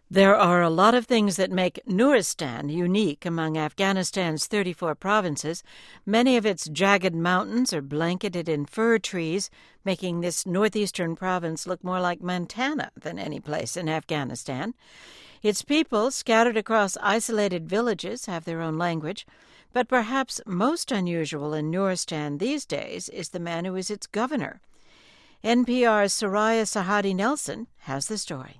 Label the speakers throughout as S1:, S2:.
S1: There are a lot of things that make Nuristan unique among Afghanistan's 34 provinces. Many of its jagged mountains are blanketed in fir trees, making this northeastern province look more like Montana than any place in Afghanistan. Its people, scattered across isolated villages, have their own language. But perhaps most unusual in Nuristan these days is the man who is its governor. NPR's Soraya Sarhadi Nelson has the story.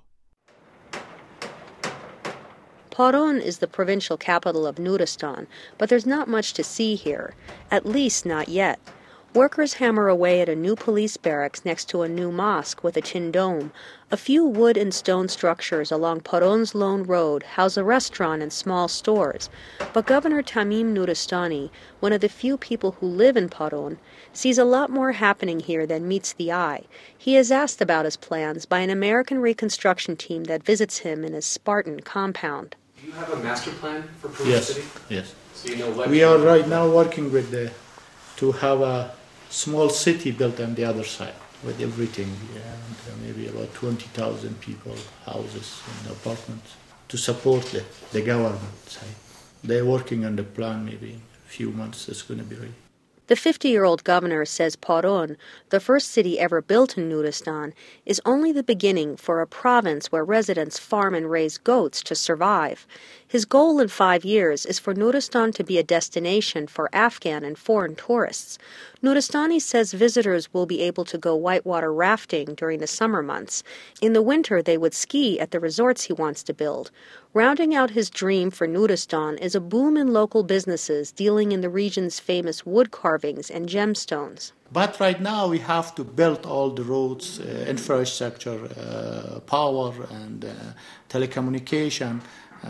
S2: Paurun is the provincial capital of Nuristan, but there's not much to see here, at least not yet. Workers hammer away at a new police barracks next to a new mosque with a tin dome. A few wood and stone structures along Paurun's lone road house a restaurant and small stores. But Governor Tamim Nuristani, one of the few people who live in Paurun, sees a lot more happening here than meets the eye. He is asked about his plans by an American reconstruction team that visits him in his Spartan compound.
S3: Do you have a master plan for Paurun City?
S4: Yes.
S3: So you know what
S4: we are right now working with to have a small city built on the other side with everything, and maybe about 20,000 people, houses and apartments to support the government side. They're working on the plan. Maybe in a few months it's going to be ready.
S2: The 50-year-old governor says Paurun, the first city ever built in Nuristan, is only the beginning for a province where residents farm and raise goats to survive. His goal in 5 years is for Nuristan to be a destination for Afghan and foreign tourists. Nuristani says visitors will be able to go whitewater rafting during the summer months. In the winter, they would ski at the resorts he wants to build. Rounding out his dream for Nuristan is a boom in local businesses dealing in the region's famous wood carvings and gemstones.
S4: But right now we have to build all the roads, infrastructure, power and telecommunication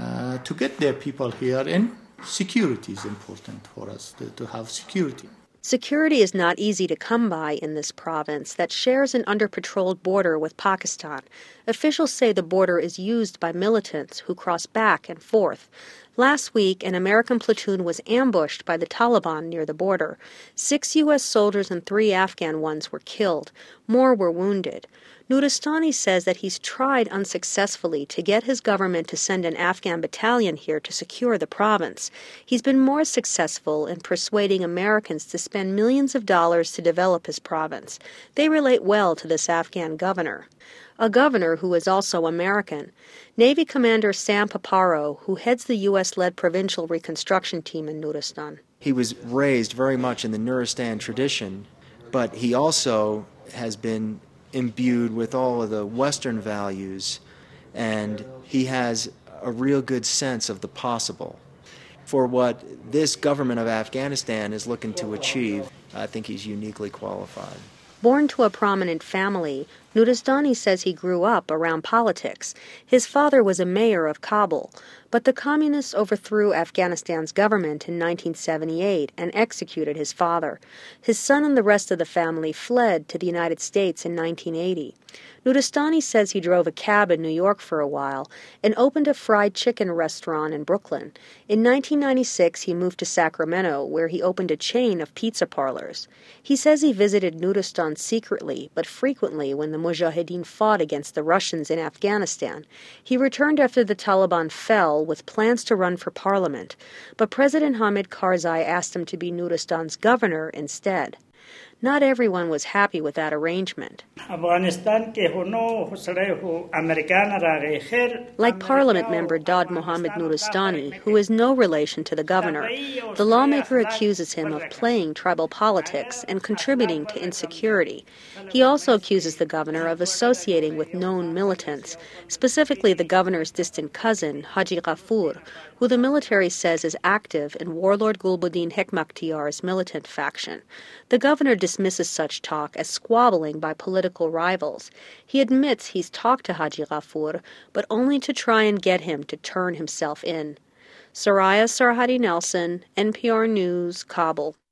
S4: to get their people here. And security is important for us to have security.
S2: Security is not easy to come by in this province that shares an under-patrolled border with Pakistan. Officials say the border is used by militants who cross back and forth. Last week, an American platoon was ambushed by the Taliban near the border. 6 U.S. soldiers and 3 Afghan ones were killed. More were wounded. Nuristani says that he's tried unsuccessfully to get his government to send an Afghan battalion here to secure the province. He's been more successful in persuading Americans to spend millions of dollars to develop his province. They relate well to this Afghan governor. A governor who is also American. Navy Commander Sam Paparo, who heads the U.S.-led provincial reconstruction team in Nuristan.
S5: He was raised very much in the Nuristan tradition, but he also has been imbued with all of the Western values, and he has a real good sense of the possible. For what this government of Afghanistan is looking to achieve, I think he's uniquely qualified.
S2: Born to a prominent family, Nuristani says he grew up around politics. His father was a mayor of Kabul, but the communists overthrew Afghanistan's government in 1978 and executed his father. His son and the rest of the family fled to the United States in 1980. Nuristani says he drove a cab in New York for a while and opened a fried chicken restaurant in Brooklyn. In 1996, he moved to Sacramento, where he opened a chain of pizza parlors. He says he visited Nuristan secretly, but frequently when the Mujahideen fought against the Russians in Afghanistan. He returned after the Taliban fell with plans to run for parliament, but President Hamid Karzai asked him to be Nuristan's governor instead. Not everyone was happy with that arrangement. Like Parliament member Dad Mohammed Nuristani, who is no relation to the governor, the lawmaker accuses him of playing tribal politics and contributing to insecurity. He also accuses the governor of associating with known militants, specifically the governor's distant cousin, Haji Ghafoor, who the military says is active in warlord Gulbuddin Hekmakhtiar's militant faction. The governor dismisses such talk as squabbling by political rivals. He admits he's talked to Haji Ghafoor, but only to try and get him to turn himself in. Soraya Sarhadi Nelson, NPR News, Kabul.